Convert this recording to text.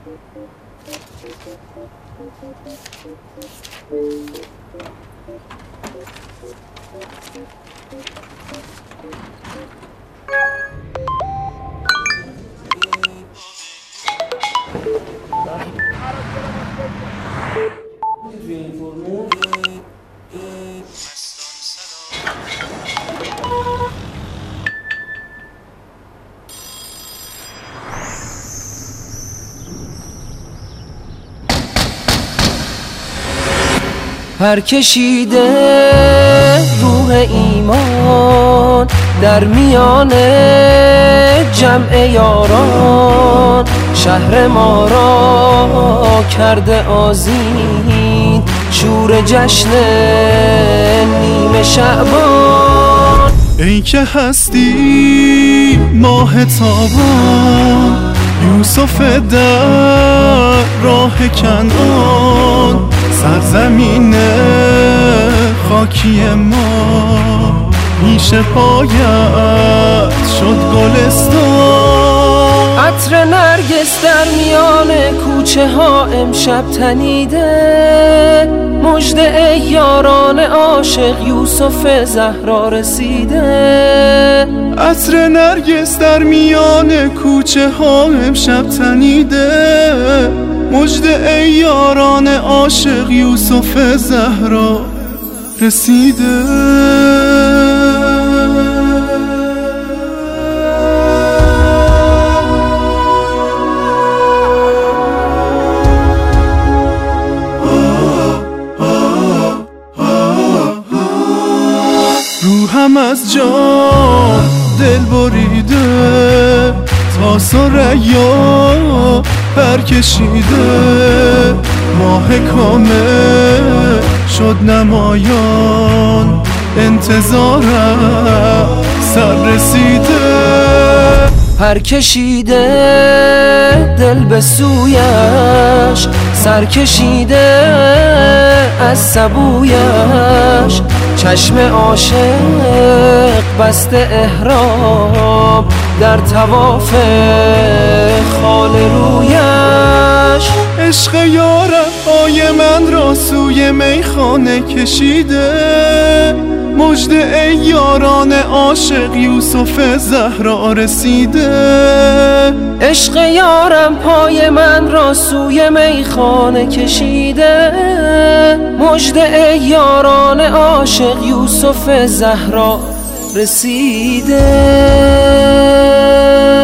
پر کشیده روح ایمان در میان جمع یاران، شهر ما را کرده آذین، شور جشن نیمه شعبان. ای که هستی ماه تابان، یوسف در راه کنعان، سرزمین خاکی ما پیش پایت شد گلستان. عطر نرگس در میان کوچه ها امشب تنیده، مژده ای یاران عاشق یوسف زهرا رسیده. عطر نرگس در میان کوچه ها امشب تنیده، مژده ای یاران عاشق یوسف زهرا رسیده. روحم از جان دل بریده، تا ثریا پر کشیده، ماه کامل شد نمایان، انتظارم سر رسیده. پر کشیده دل به سویش، سر کشیده از سبویش، چشم عاشق بسته احرام در طواف خال رویش. عشق یارم پای من را سوی میخانه کشیده، مژده ای یاران عاشق یوسف زهرا رسیده. عشق یارم پای من را سوی میخانه کشیده، مژده ای یاران عاشق یوسف زهرا رسیده.